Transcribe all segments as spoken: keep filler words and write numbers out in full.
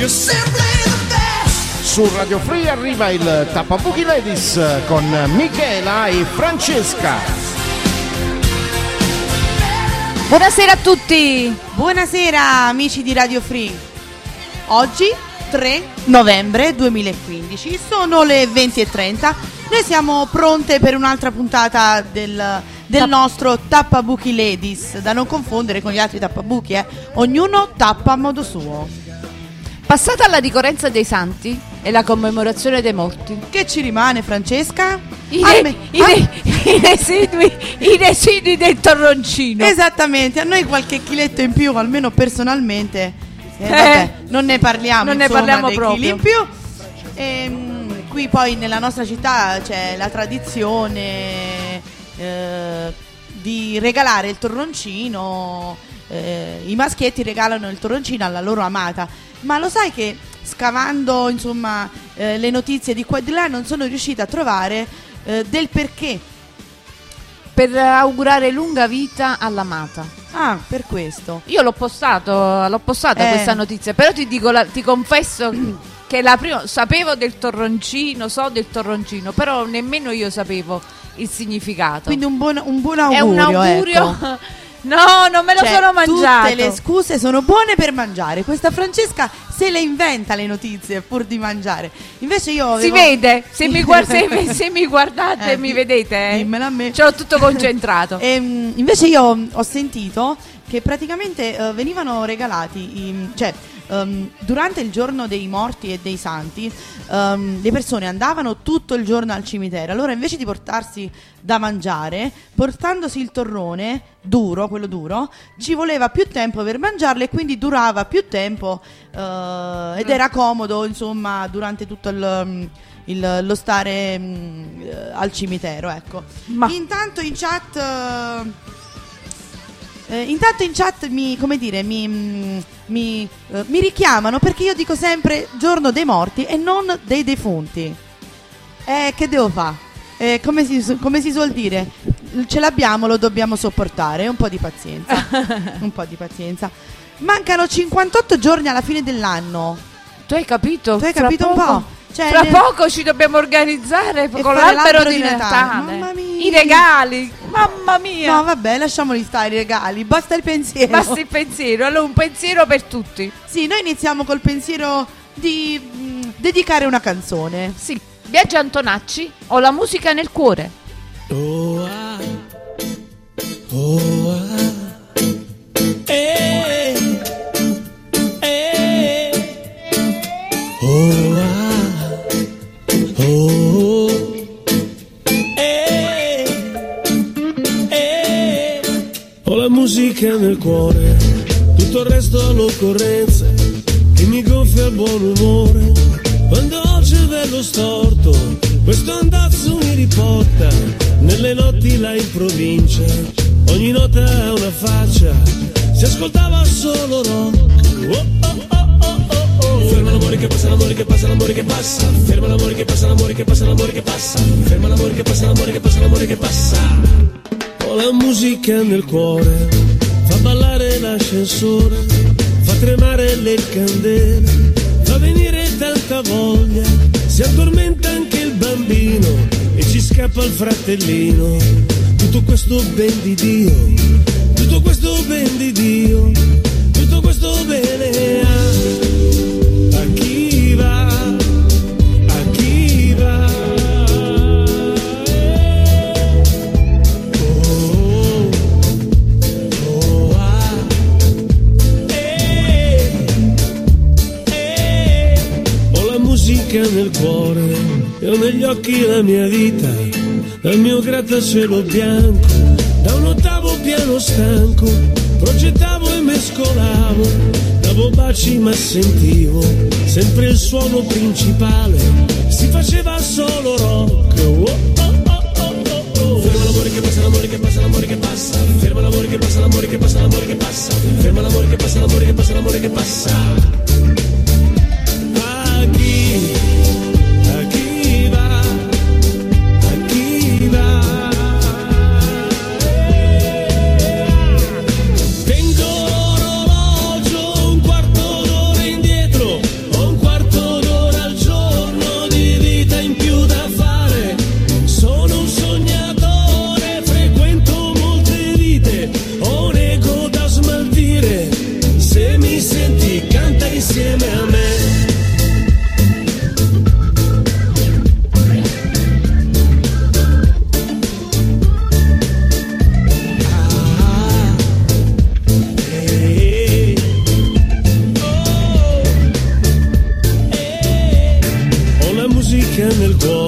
Su Radio Free arriva il Tappabuchi Ladies con Michela e Francesca. Buonasera a tutti. Buonasera amici di Radio Free. Oggi tre novembre duemilaquindici, sono le venti e trenta. Noi siamo pronte per un'altra puntata del, del nostro Tappabuchi Ladies, da non confondere con gli altri tappabuchi, eh. Ognuno tappa a modo suo. Passata la ricorrenza dei santi e la commemorazione dei morti, che ci rimane, Francesca? I, re- me- i, re- ah. i, residui, i residui del torroncino. Esattamente, a noi qualche chiletto in più, almeno personalmente. Eh, vabbè, non ne parliamo, non insomma, ne parliamo dei proprio. chili in più. E, qui poi nella nostra città c'è la tradizione eh, di regalare il torroncino. Eh, I maschietti regalano il torroncino alla loro amata. Ma lo sai che scavando insomma eh, le notizie di qua e di là non sono riuscita a trovare eh, del perché. Per augurare lunga vita all'amata. Ah, per questo. Io l'ho postato, l'ho postata eh. questa notizia, però ti dico, la, ti confesso che la prima sapevo del torroncino, so del torroncino, però nemmeno io sapevo il significato. Quindi un buon, un buon augurio. È un augurio. Ecco. No, non me lo cioè, sono mangiato. Tutte le scuse sono buone per mangiare. Questa Francesca se le inventa le notizie pur di mangiare. Invece io avevo... Si vede, se mi, guard- se, se mi guardate eh, mi vedete, eh? Dimmela a me. Ce l'ho tutto concentrato. E, invece io ho sentito che praticamente uh, venivano regalati i, cioè um, durante il giorno dei morti e dei santi um, le persone andavano tutto il giorno al cimitero. Allora invece di portarsi da mangiare, portandosi il torrone duro, quello duro, ci voleva più tempo per mangiarlo e quindi durava più tempo uh, ed era comodo insomma durante tutto il, il, lo stare um, al cimitero, ecco. Ma intanto in chat uh, Eh, intanto in chat mi, come dire, mi, mi, eh, mi richiamano perché io dico sempre giorno dei morti e non dei defunti. Eh, che devo fare? Eh, come, si, come si suol dire? Ce l'abbiamo, lo dobbiamo sopportare. Un po' di pazienza. Un po' di pazienza. Mancano cinquantotto giorni alla fine dell'anno. Tu hai capito? Tu hai capito un po'? Cioè, Fra ne... poco ci dobbiamo organizzare con l'albero, l'albero di Natale, Natale. Mamma mia. I regali, mamma mia. No vabbè, lasciamoli stare i regali, basta il pensiero. Basta il pensiero, allora un pensiero per tutti. Sì, noi iniziamo col pensiero di mh, dedicare una canzone. Sì, Biagio Antonacci, Ho la musica nel cuore. Oh ah, oh ah, eh, eh, oh ah. Oh, eh, eh. Ho la musica nel cuore, tutto il resto all'occorrenza, che mi gonfia il buon umore. Quando ho il cervello storto, questo andazzo mi riporta nelle notti là in provincia. Ogni nota ha una faccia, si ascoltava solo rock. Oh, oh, oh. Ferma l'amore che passa, l'amore che passa, l'amore che passa. Ferma l'amore che passa, l'amore che passa, l'amore che passa. Ferma l'amore che passa, l'amore che passa, l'amore che passa. Ho la musica nel cuore, fa ballare l'ascensore, fa tremare le candele, fa venire tanta voglia, si addormenta anche il bambino e ci scappa il fratellino. Tutto questo ben di Dio, tutto questo ben di Dio, tutto questo bene ha. A chi va, a chi va, oh, oh, ah, eh, eh. Ho la musica nel cuore e ho negli occhi la mia vita, dal mio grattacielo bianco, da un ottavo piano stanco, progettavo e mescolavo. Davo baci ma sentivo sempre il suono principale, si faceva solo rock. Oh, oh, oh, oh, oh. Ferma l'amore che passa, l'amore che passa, l'amore che passa. Ferma l'amore che passa, l'amore che passa, l'amore che passa. Ferma l'amore che passa, l'amore che passa, l'amore che passa. A chi, a chi va, a chi va. Tengo l'orologio un quarto d'ora indietro,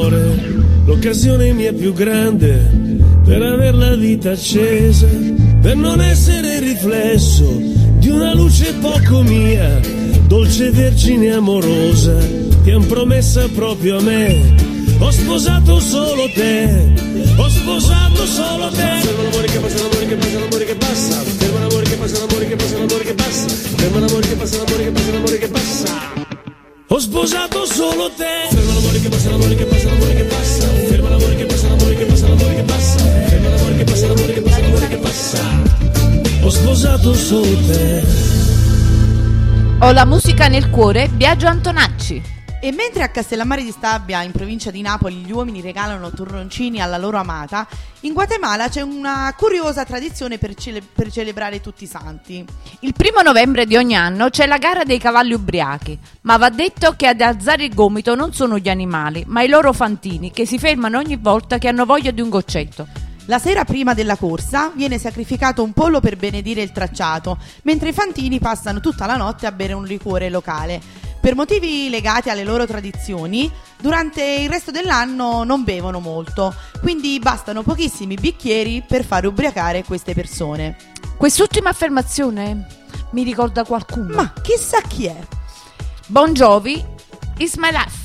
cuore, l'occasione mia più grande per aver la vita accesa, per non essere riflesso di una luce poco mia, dolce vergine amorosa, ti han promessa proprio a me. Ho sposato solo te, ho sposato solo te. Ferma l'amore che passa, l'amore che passa, l'amore che passa. Ferma l'amore che passa, l'amore che passa, l'amore che passa. Ferma l'amore che passa, l'amore che passa, l'amore che passa. Ho sposato solo te. Ferma l'amore che passa, l'amore che passa, l'amore che passa. Ferma l'amore che passa, l'amore che passa, l'amore che passa. Ferma l'amore che passa, l'amore che passa, l'amore che passa. Ho sposato solo te. Ho la musica nel cuore, Biagio Antonacci. E mentre a Castellammare di Stabia, in provincia di Napoli, gli uomini regalano torroncini alla loro amata, in Guatemala c'è una curiosa tradizione per, cele- per celebrare tutti i santi. Il primo novembre di ogni anno c'è la gara dei cavalli ubriachi, ma va detto che ad alzare il gomito non sono gli animali, ma i loro fantini, che si fermano ogni volta che hanno voglia di un goccetto. La sera prima della corsa viene sacrificato un pollo per benedire il tracciato, mentre i fantini passano tutta la notte a bere un liquore locale. Per motivi legati alle loro tradizioni, durante il resto dell'anno non bevono molto, quindi bastano pochissimi bicchieri per fare ubriacare queste persone. Quest'ultima affermazione mi ricorda qualcuno. Ma chissà chi è? Bon Jovi, It's My Life.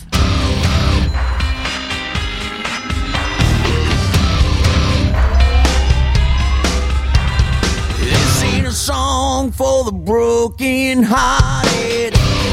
This ain't a song for the broken hearted.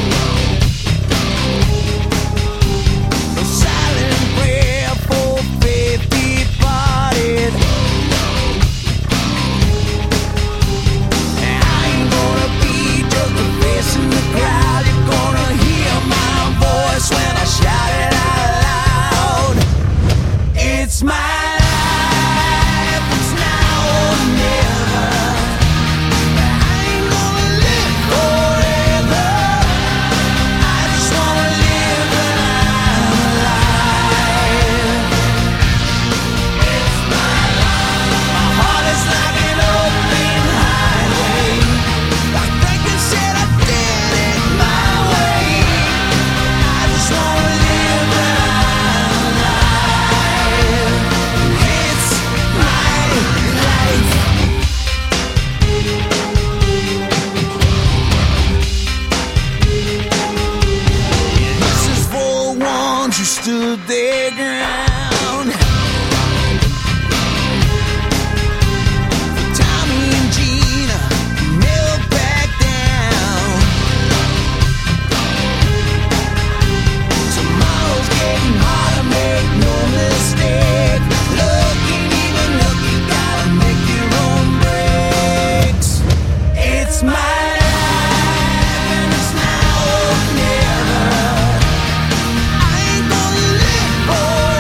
When I shout it out loud, it's my life, it's now or never. I ain't gonna live forever. I just wanna live when I'm alive. It's my life. My heart is like an open highway. Like Franklin said, I did it my way. I just wanna live when I'm alive. It's my life. This is for the ones who stood their ground. For Tommy and Gina, who never backed down. Tomorrow's getting harder, make no mistake. Looking even look, you gotta make your own breaks. It's my life and it's now or never. I ain't gonna live forever.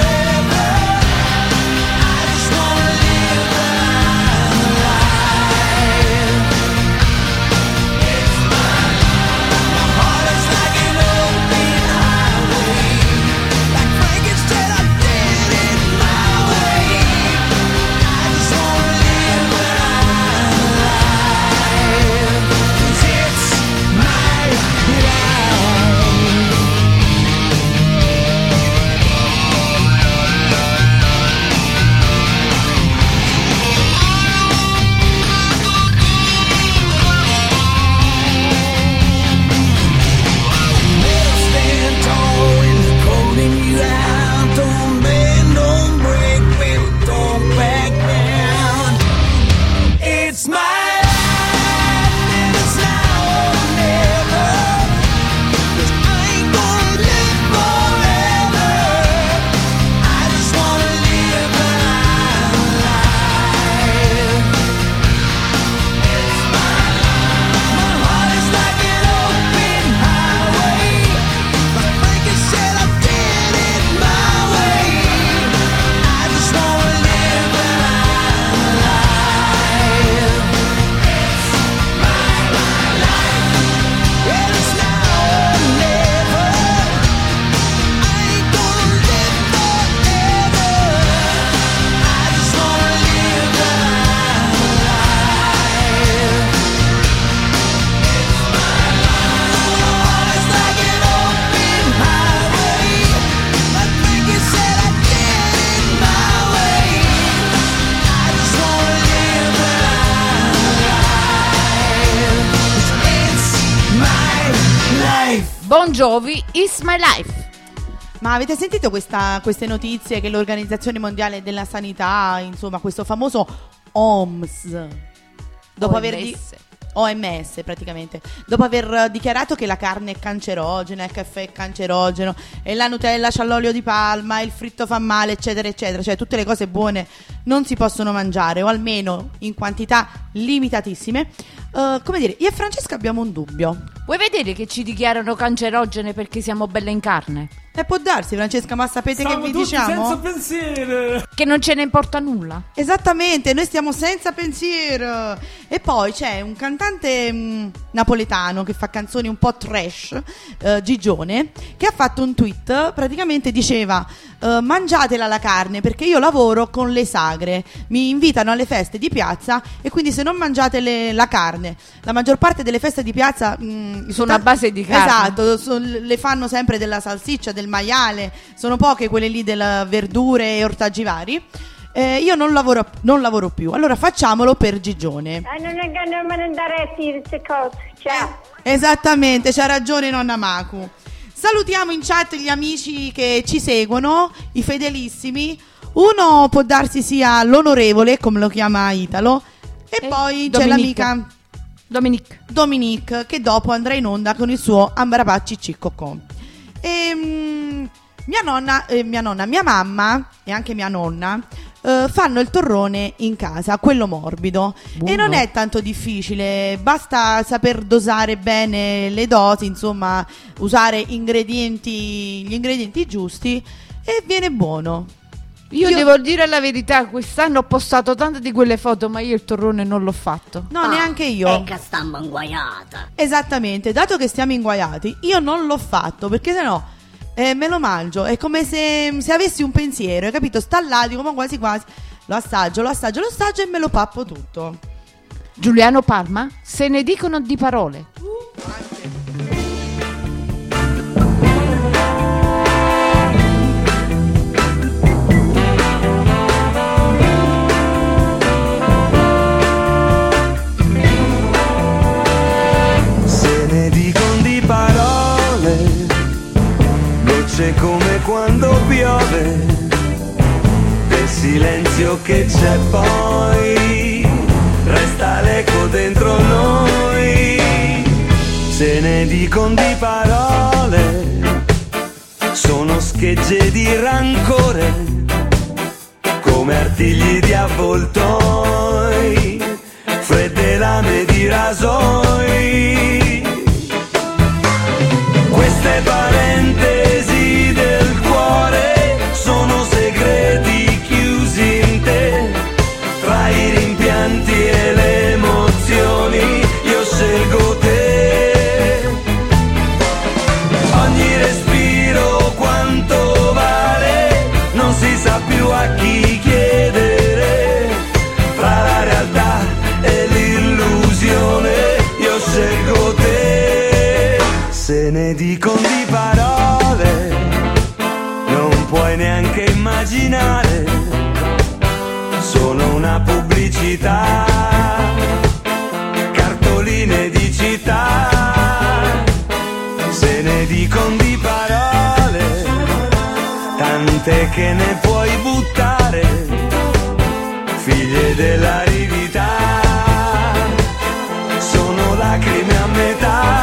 life. Bon Jovi, It's My Life. Ma avete sentito questa, queste notizie che l'Organizzazione Mondiale della Sanità, insomma questo famoso O M S, dopo O M S. aver di- O M S praticamente, dopo aver dichiarato che la carne è cancerogena, il caffè è cancerogeno e la Nutella c'ha l'olio di palma, il fritto fa male, eccetera eccetera, cioè tutte le cose buone non si possono mangiare, o almeno in quantità limitatissime. Uh, come dire, io e Francesca abbiamo un dubbio. Vuoi vedere che ci dichiarano cancerogene perché siamo belle in carne? E può darsi, Francesca, ma sapete Siamo che vi tutti diciamo? senza pensiero. Che non ce ne importa nulla. Esattamente, noi stiamo senza pensiero. E poi c'è un cantante mh, napoletano che fa canzoni un po' trash, eh, Gigione, che ha fatto un tweet, praticamente diceva eh, mangiatela la carne perché io lavoro con le sagre, mi invitano alle feste di piazza e quindi se non mangiate le- la carne, la maggior parte delle feste di piazza mh, Sono a base di carne. Esatto, so- le fanno sempre della salsiccia, del maiale, sono poche quelle lì delle verdure e ortaggi vari. Eh, io non lavoro, non lavoro più, allora facciamolo per Gigione. Ah, non, è, non me ne andare a dire queste cose. Ciao. Esattamente, c'ha ragione nonna Maku. Salutiamo in chat gli amici che ci seguono, i fedelissimi. Uno può darsi sia l'onorevole, come lo chiama Italo, e, E poi c'è Dominique. l'amica Dominique. Dominique, che dopo andrà in onda con il suo Ambarapacci Ciccocò. E mm, mia nonna, eh, mia nonna, mia mamma e anche mia nonna eh, fanno il torrone in casa, quello morbido. Buono. E non è tanto difficile, basta saper dosare bene le dosi, insomma, usare ingredienti, gli ingredienti giusti e viene buono. Io, Io- devo dire la verità, quest'anno ho postato tante di quelle foto, ma io il torrone non l'ho fatto. No, neanche io. E che stiamo inguaiata. Esattamente, dato che stiamo inguaiati, io non l'ho fatto perché sennò eh, me lo mangio. È come se, se avessi un pensiero, hai capito? Sta là, dico, ma quasi quasi lo assaggio, lo assaggio, lo assaggio e me lo pappo tutto. Giuliano Palma, se ne dicono di parole. Se ne dicono di parole, gocce come quando piove, del silenzio che c'è poi, resta l'eco dentro noi. Se ne dicono di parole, sono schegge di rancore, come artigli di avvoltoi, fredde lame di rasoi. Queste parentesi del cuore sono segreti chiusi in te, tra i rimpianti e le emozioni io scelgo te. Ogni respiro quanto vale, non si sa più a chi chiedere, tra la realtà e l'illusione io scelgo te. Se ne dicono di parole, non puoi neanche immaginare, sono una pubblicità, cartoline di città. Se ne dicono di parole, tante che ne puoi buttare, figlie dell'aridità, sono lacrime a metà.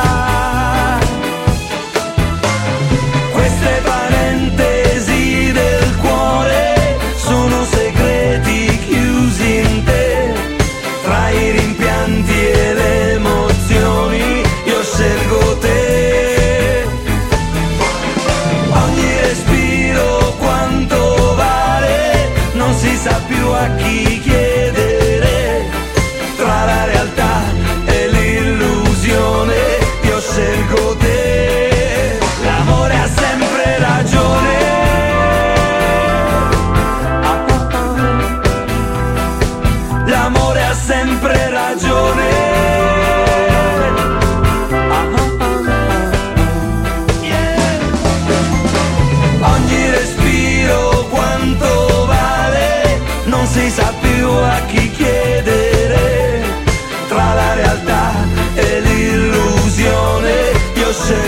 Queste parentesi del cuore sono segreti chiusi in te, tra i rimpianti e le emozioni io scelgo te. Ogni respiro quanto vale, non si sa più a chi chiedere, tra la realtà e l'illusione io scelgo te. L'amore ha sempre ragione. L'amore ha sempre ragione. Yeah. Ogni respiro quanto vale, non si sa più a chi chiedere, tra la realtà e l'illusione io scelgo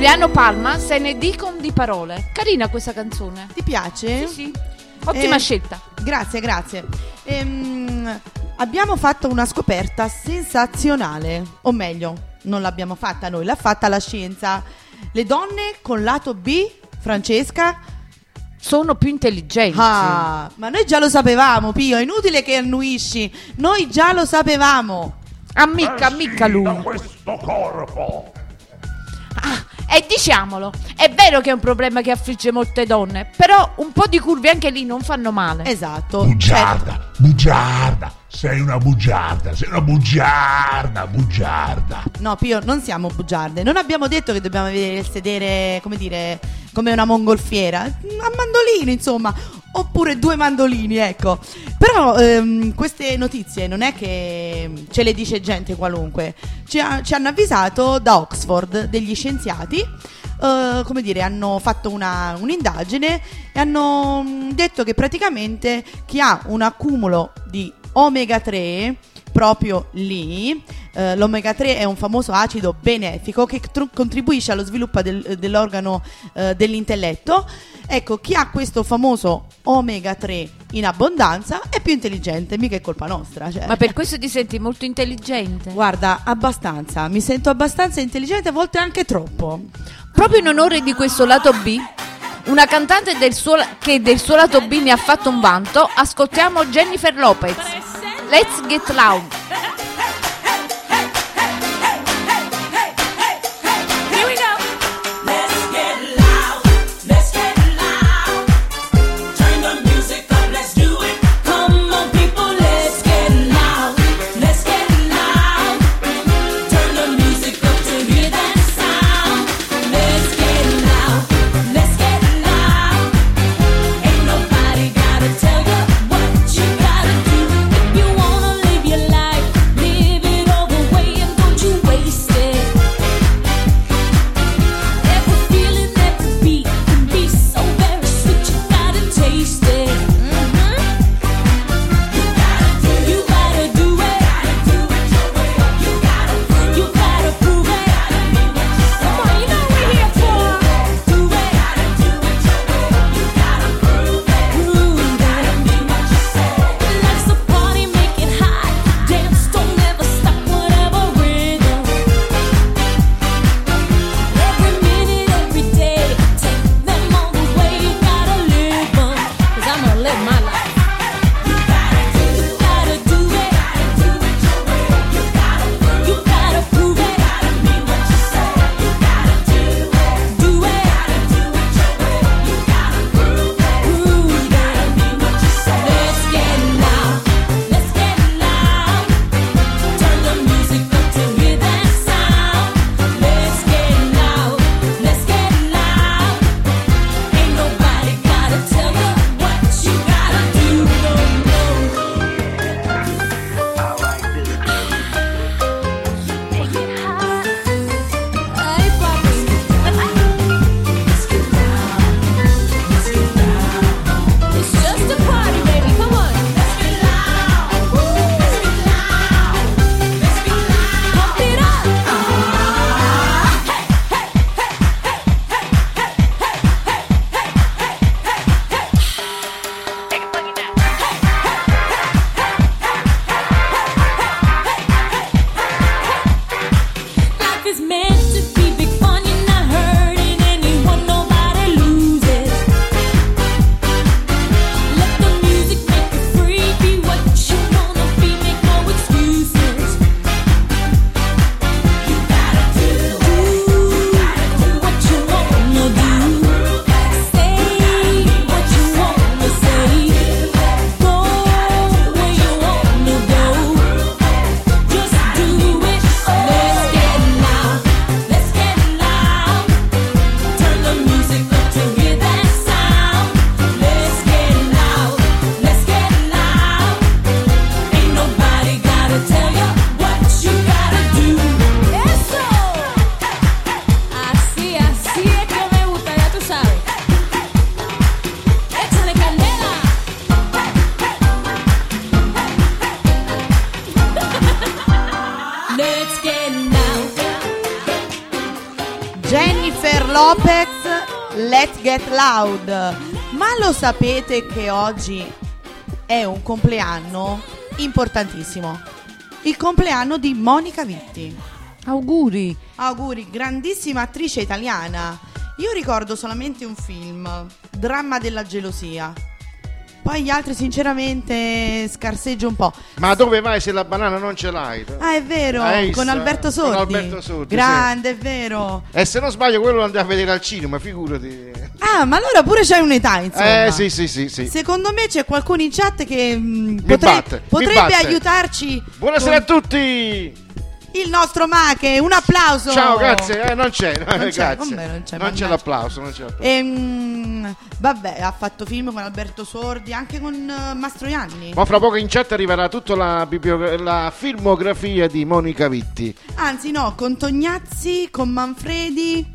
Emiliano Palma, Se ne dicono di parole. Carina questa canzone. Ti piace? Sì, sì. Ottima Eh, scelta. Grazie, grazie. Ehm, abbiamo fatto una scoperta sensazionale, o meglio, non l'abbiamo fatta noi, l'ha fatta la scienza. Le donne con lato B, Francesca, Sono più intelligenti. ah, ma noi già lo sapevamo, Pio, è inutile che annuisci, noi già lo sapevamo. Ammicca, ammicca lui. questo corpo. Ah, e diciamolo, è vero che è un problema che affligge molte donne, però un po' di curve anche lì non fanno male. Esatto. Bugiarda, bugiarda. Sei una bugiarda, sei una bugiarda, bugiarda. No, Pio, non siamo bugiarde. Non abbiamo detto che dobbiamo avere il sedere, come dire, come una mongolfiera. A mandolino, insomma. Oppure due mandolini, ecco. Però ehm, queste notizie non è che ce le dice gente qualunque. Ci, ha- ci hanno avvisato da Oxford degli scienziati. eh, come dire, hanno fatto una, un'indagine e hanno mm, detto che praticamente chi ha un accumulo di omega tre proprio lì, eh, l'omega tre è un famoso acido benefico che tr- contribuisce allo sviluppo del- dell'organo eh, dell'intelletto. Ecco, chi ha questo famoso omega tre in abbondanza è più intelligente, mica è colpa nostra, cioè. Ma per questo ti senti molto intelligente? Guarda, abbastanza, mi sento abbastanza intelligente, a volte anche troppo. Proprio in onore di questo lato B, una cantante del suo, che del suo lato B ne ha fatto un vanto, ascoltiamo Jennifer Lopez. Let's Get Loud. Tell you what you gotta do if you wanna live your life. Jennifer Lopez, Let's Get Loud. Ma lo sapete che oggi è un compleanno importantissimo? Il compleanno di Monica Vitti. Auguri. Auguri, grandissima attrice italiana. Io ricordo solamente un film, Dramma della gelosia. Poi gli altri sinceramente scarseggio un po'. Ma dove vai se la banana non ce l'hai? Ah, è vero, Hai con visto? Alberto Sordi. Con Alberto Sordi, grande, sì. È vero. E se non sbaglio quello lo andai a vedere al cinema, figurati. Ah, ma allora pure c'hai un'età, insomma. Eh sì sì sì, sì. Secondo me c'è qualcuno in chat che mh, Mi potre- batte, mi potrebbe batte. aiutarci. Buonasera con a tutti. il nostro Mache, un applauso. Ciao, grazie. Eh, non c'è, Non c'è, grazie. con me non c'è, Non c'è mannaggia. l'applauso, non c'è l'applauso. Ehm, vabbè, ha fatto film con Alberto Sordi, anche con uh, Mastroianni. Ma fra poco in chat arriverà tutta la, bibliogra- la filmografia di Monica Vitti. Anzi no, con Tognazzi, con Manfredi.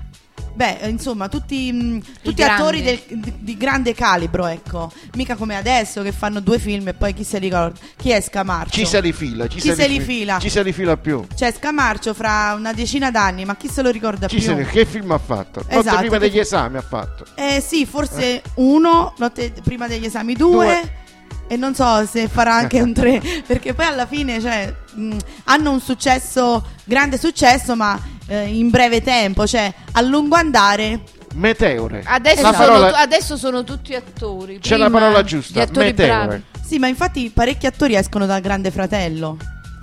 Beh, eh, insomma, tutti, mh, tutti grandi. attori del- di, di grande calibro, ecco. Mica come adesso che fanno due film e poi chi se li ricorda? Chi è Scamarcio? Ci se li fila, ci, Chi se li fila? Ci se li fila più. C'è Scamarcio fra una decina d'anni, ma chi se lo ricorda Ci più? se li- che film ha fatto? Notte Esatto, prima che- degli esami ha fatto. Eh sì, forse uno, notte prima degli esami due, Due. e non so se farà anche un tre, perché poi alla fine cioè, mh, hanno un successo, grande successo, ma eh, in breve tempo, cioè a lungo andare. Meteore. Adesso, La sono, parola- tu- adesso sono tutti attori. C'è la Prima parola giusta, Gli attori meteore. bravi. Sì, ma infatti parecchi attori escono dal Grande Fratello.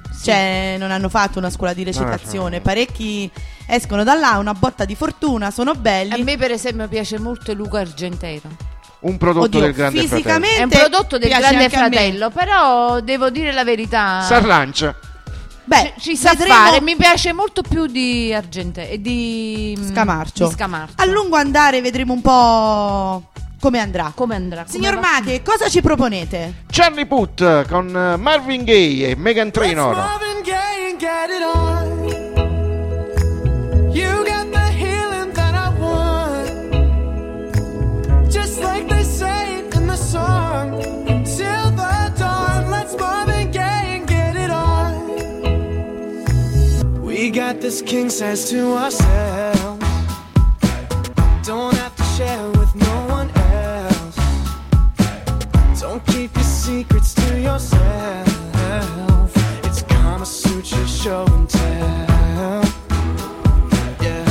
Cioè, non hanno fatto una scuola di recitazione. no. Parecchi escono da là, una botta di fortuna, sono belli. A me per esempio piace molto Luca Argentero. Un prodotto Oddio, del Grande fisicamente È un prodotto del piace Grande anche a me. Fratello, però devo dire la verità. Fratello. S'arrancia. Beh, Ci sa vedremo fare, mi piace molto più di Argentero e di Scamarcio. di Scamarcio. A lungo andare vedremo un po' come andrà. Come andrà? Come Signor va? Mache, cosa ci proponete? Charlie Puth con eh, Marvin Gaye e Meghan Trainor. Marvin Gaye and get it on. You got the healing that I want. Just like they say in the song. Till the dawn, let's Marvin Gaye and get it on. We got this king size to ourselves. Don't have to share with no one else. Don't keep your secrets to yourself. It's Kama Sutra show and tell. Yeah.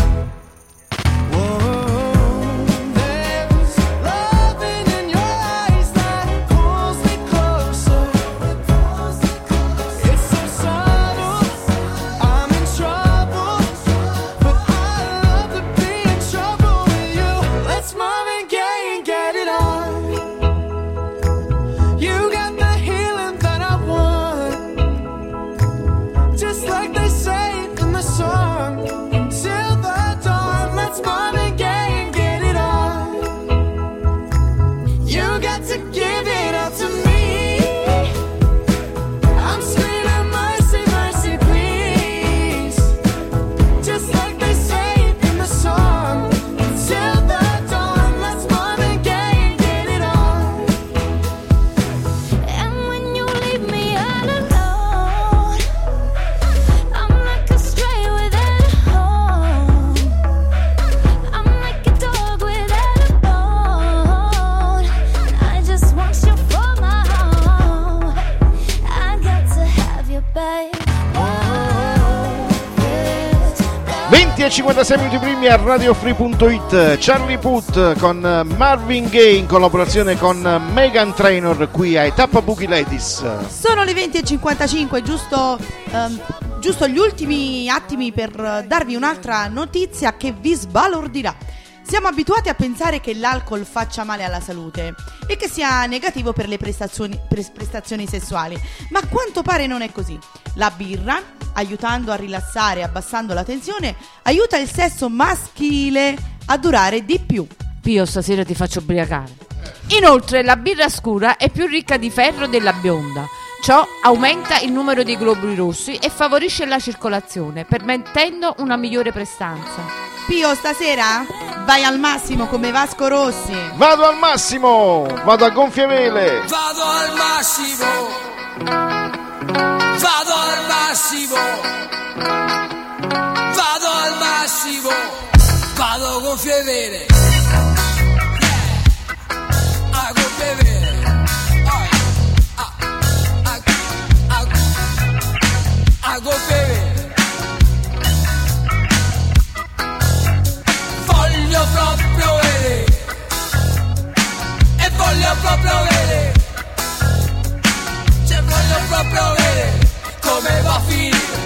Whoa, there's loving in your eyes that pulls me closer. It's so subtle, I'm in trouble, but I love to be in trouble with you. Let's Marvin Gaye and get it on. You got the healing that I want. Just like they say in the song. Till the dawn, let's Marvin Gaye and get it on. You got to give it up to me. I'm screaming mercy, mercy, please. Just like they say in the song. Till the dawn, let's Marvin Gaye and get it on. And when you leave me all alone, I'm like a stray without a home. I'm like a dog without a bone. I just want you for my home. I got to have you, babe. Oh, yes. venti e cinquantasei minuti primi a radio free punto it. Charlie Puth con eh, Marvin Gaye in collaborazione con eh, Meghan Trainor qui ai Tappa Buchi Ladies. Sono le venti e cinquantacinque, giusto, ehm, giusto gli ultimi attimi per eh, darvi un'altra notizia che vi sbalordirà. Siamo abituati a pensare che l'alcol faccia male alla salute e che sia negativo per le prestazioni, pres- prestazioni sessuali, ma a quanto pare non è così. La birra, aiutando a rilassare e abbassando la tensione, aiuta il sesso maschile a durare di più. Pio, stasera ti faccio ubriacare. Inoltre la birra scura è più ricca di ferro della bionda. Ciò aumenta il numero di globuli rossi e favorisce la circolazione, permettendo una migliore prestanza. Pio, stasera vai al massimo come Vasco Rossi. Vado al massimo, vado a gonfiamele. Vado al massimo. Vado al massimo. Vado al massimo. Vado gonfie vere, a gonfie vere, oh, a, a, a, a gonfie vere. Voglio proprio vedere, e voglio proprio vedere, cioè voglio proprio vedere come va a finire.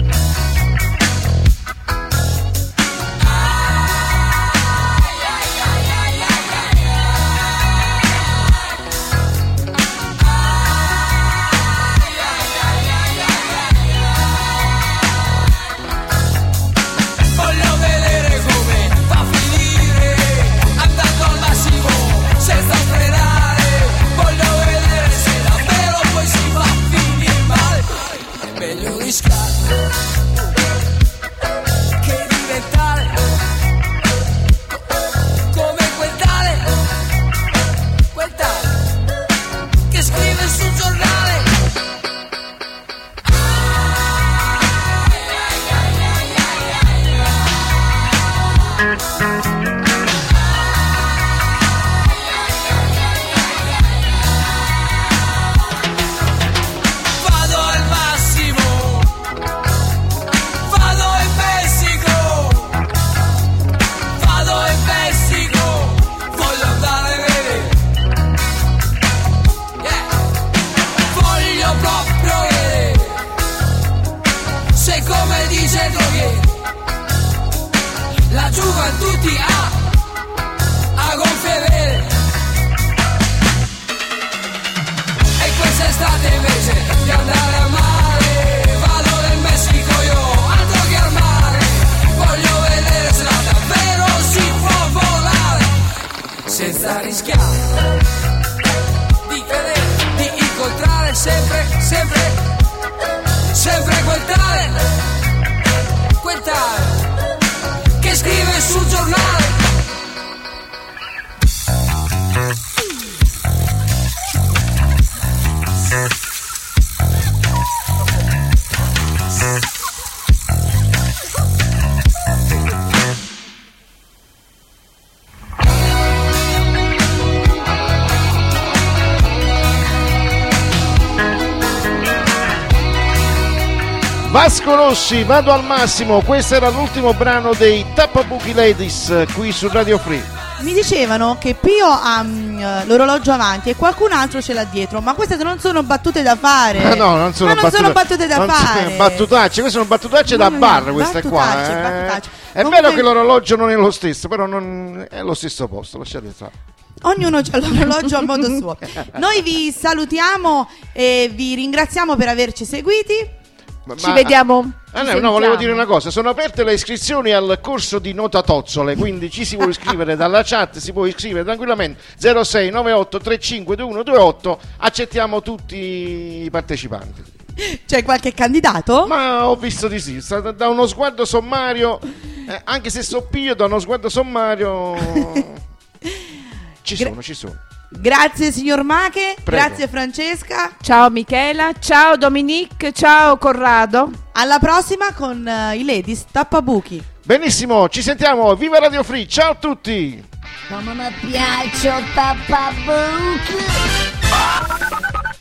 Che diventare come quel tale, quel tale che scrive sul giornale. La gioventù ti ha a gonfie vele, e quest'estate invece di andare a mare vado nel Messico io, altro che al mare. Voglio vedere se davvero si può volare senza rischiare di vedere, di incontrare sempre, sempre, sempre quel tale, quel tale che scrive sul giornale. Vasco Rossi, vado al massimo. Questo era l'ultimo brano dei Tappabuchi Ladies qui su Radio Free. Mi dicevano che Pio ha mm, l'orologio avanti e qualcun altro ce l'ha dietro, ma queste non sono battute da fare. Ah, no, non sono, ma non battute, sono battute da non fare. Sono battutacce, queste sono battutacce da bar, queste battutacce, qua. Eh. battutacce. È Comunque, vero che l'orologio non è lo stesso, però non è lo stesso posto, lasciate stare. ognuno ha l'orologio al modo suo. Noi vi salutiamo e vi ringraziamo per averci seguiti. Ma, Ci vediamo. Ah, ci no, no, volevo sentiamo. dire una cosa, sono aperte le iscrizioni al corso di Notatozzole, quindi ci si può iscrivere dalla chat, si può iscrivere tranquillamente. Zero sei nove otto tre cinque due uno due otto, accettiamo tutti i partecipanti. C'è qualche candidato? Ma ho visto di sì, sta- da uno sguardo sommario, eh, anche se so Pio, da uno sguardo sommario ci sono, ci sono. Grazie signor Mache, Prego. grazie Francesca. Ciao Michela, ciao Dominique, ciao Corrado. Alla prossima con uh, i Ladies Tappabuchi. Benissimo, ci sentiamo, viva Radio Free, ciao a tutti! Come mi piace Tappabuchi.